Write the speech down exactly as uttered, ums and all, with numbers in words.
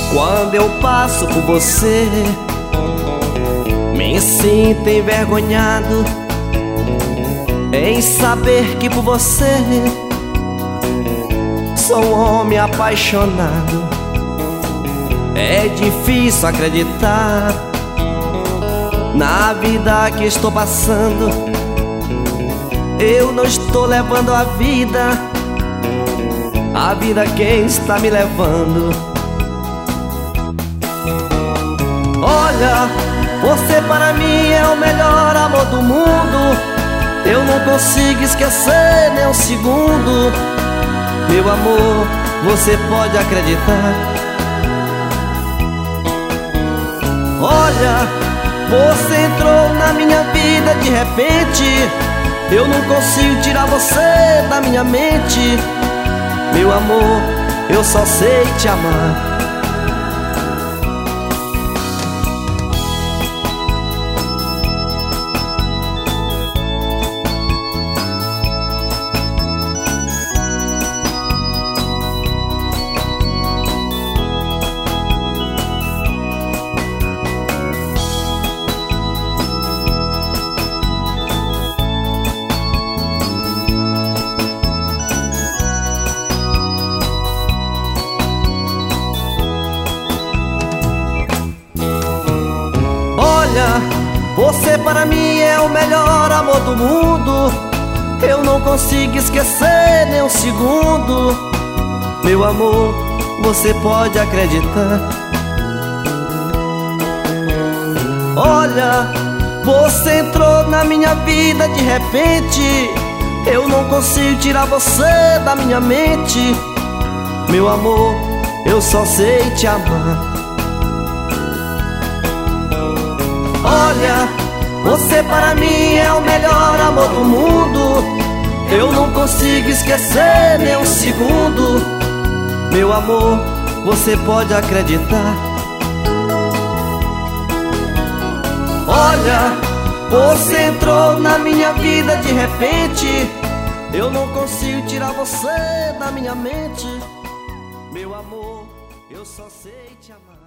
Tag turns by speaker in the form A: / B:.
A: Quando eu passo por você, me sinto envergonhado em saber que por você sou um homem apaixonado. É difícil acreditar na vida que estou passando. Eu não estou levando a vida, a vida quem está me levando. Olha, você para mim é o melhor amor do mundo. Eu não consigo esquecer nem um segundo. Meu amor, você pode acreditar. Olha, você entrou na minha vida de repente. Eu não consigo tirar você da minha mente. Meu amor, eu só sei te amar. Você para mim é o melhor amor do mundo. Eu não consigo esquecer nem um segundo. Meu amor, você pode acreditar. Olha, você entrou na minha vida de repente. Eu não consigo tirar você da minha mente. Meu amor, eu só sei te amar. Olha, você para mim é o melhor amor do mundo. Eu não consigo esquecer nem um segundo. Meu amor, você pode acreditar. Olha, você entrou na minha vida de repente. Eu não consigo tirar você da minha mente. Meu amor, eu só sei te amar.